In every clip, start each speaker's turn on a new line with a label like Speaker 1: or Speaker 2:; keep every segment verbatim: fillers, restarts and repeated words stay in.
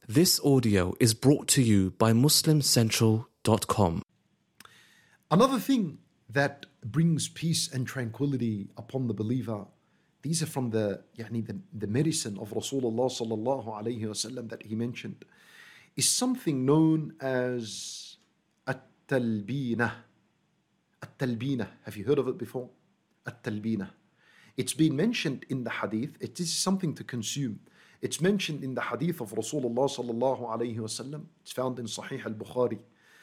Speaker 1: This audio is brought to you by muslim central dot com.
Speaker 2: Another thing that brings peace and tranquility upon the believer, these are from the, يعني the, the medicine of Rasulullah sallallahu alayhi wasallam that he mentioned, is something known as at-talbinah. At-talbinah. Have you heard of it before? At-talbinah. It's been mentioned in the hadith. It is something to consume. It's mentioned in the hadith of Rasulullah sallallahu alayhi wasallam. It's found in Sahih al-Bukhari.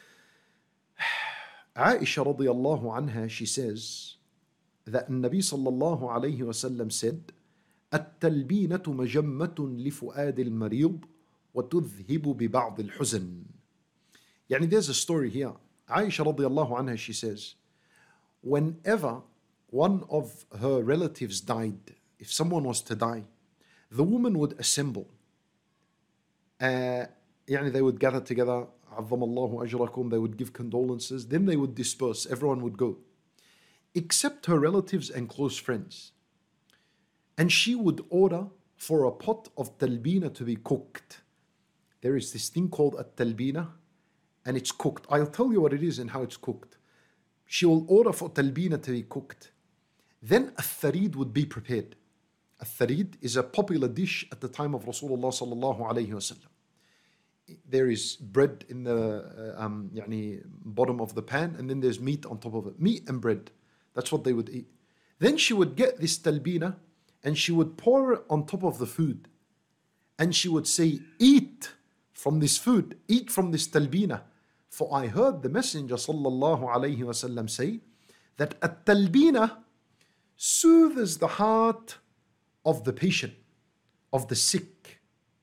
Speaker 2: Aisha radiyallahu anha, she says that Nabi sallallahu alayhi wasallam said, التلبينة مجمة لفؤاد المريض وتذهب ببعض الحزن. يعني there's a story here. Aisha radiyallahu anha, she says, whenever one of her relatives died, if someone was to die, the woman would assemble. Uh, يعني they would gather together, عظم الله أجركم, they would give condolences, then they would disperse, everyone would go. Except her relatives and close friends. And she would order for a pot of talbina to be cooked. There is this thing called a talbina, and it's cooked. I'll tell you what it is and how it's cooked. She will order for talbina to be cooked. Then a tharid would be prepared. A tharid is a popular dish at the time of Rasulullah sallallahu alayhi wasallam. There is bread in the uh, um, يعني, bottom of the pan, and then there's meat on top of it. Meat and bread. That's what they would eat. Then she would get this talbina and she would pour it on top of the food. And she would say, eat from this food, eat from this talbina. For I heard the Messenger sallallahu alayhi wasallam say that a talbina soothes the heart of the patient, of the sick,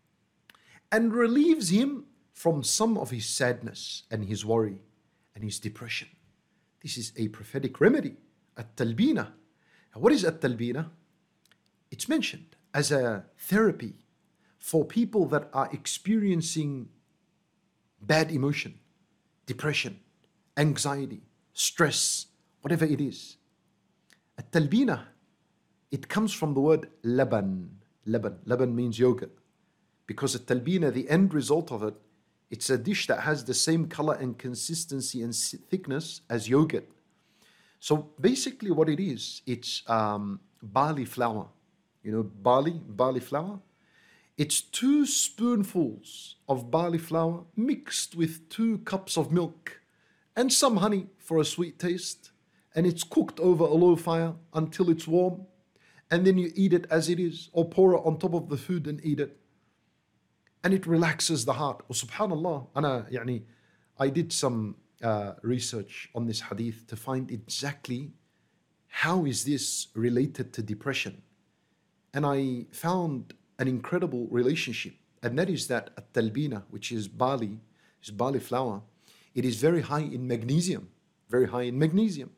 Speaker 2: and relieves him from some of his sadness and his worry and his depression. This is a prophetic remedy, at-talbina. What is at-talbina? It's mentioned as a therapy for people that are experiencing bad emotion, depression, anxiety, stress, whatever it is. At-talbina, it comes from the word laban. Laban. Laban means yogurt. Because at-talbina, the end result of it, it's a dish that has the same color and consistency and thickness as yogurt. So basically what it is, it's um, barley flour. You know, barley, barley flour. It's two spoonfuls of barley flour mixed with two cups of milk and some honey for a sweet taste. And it's cooked over a low fire until it's warm. And then you eat it as it is, or pour it on top of the food and eat it. And it relaxes the heart. Oh, subhanallah, أنا, يعني, I did some uh, research on this hadith to find exactly how is this related to depression. And I found an incredible relationship. And that is that at-talbina, which is barley, is barley flour, it is very high in magnesium, very high in magnesium.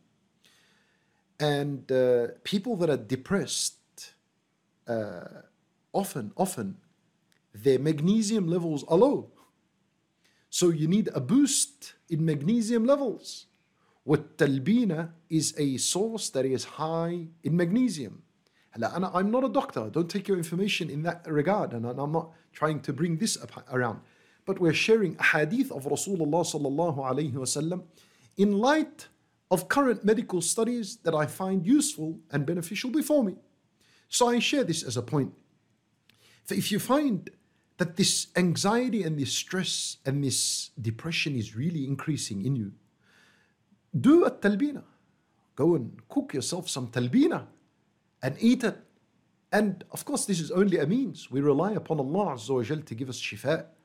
Speaker 2: And uh, people that are depressed, uh, often, often, their magnesium levels are low. So you need a boost in magnesium levels. What talbina is a source that is high in magnesium. I'm not a doctor, don't take your information in that regard, and I'm not trying to bring this up around. But we're sharing a hadith of Rasulullah sallallahu alayhi wasallam in light of current medical studies that I find useful and beneficial before me. So I share this as a point. So if you find that this anxiety and this stress and this depression is really increasing in you, do a talbina. Go and cook yourself some talbina and eat it. And of course, this is only a means. We rely upon Allah Azza wa Jal to give us shifa.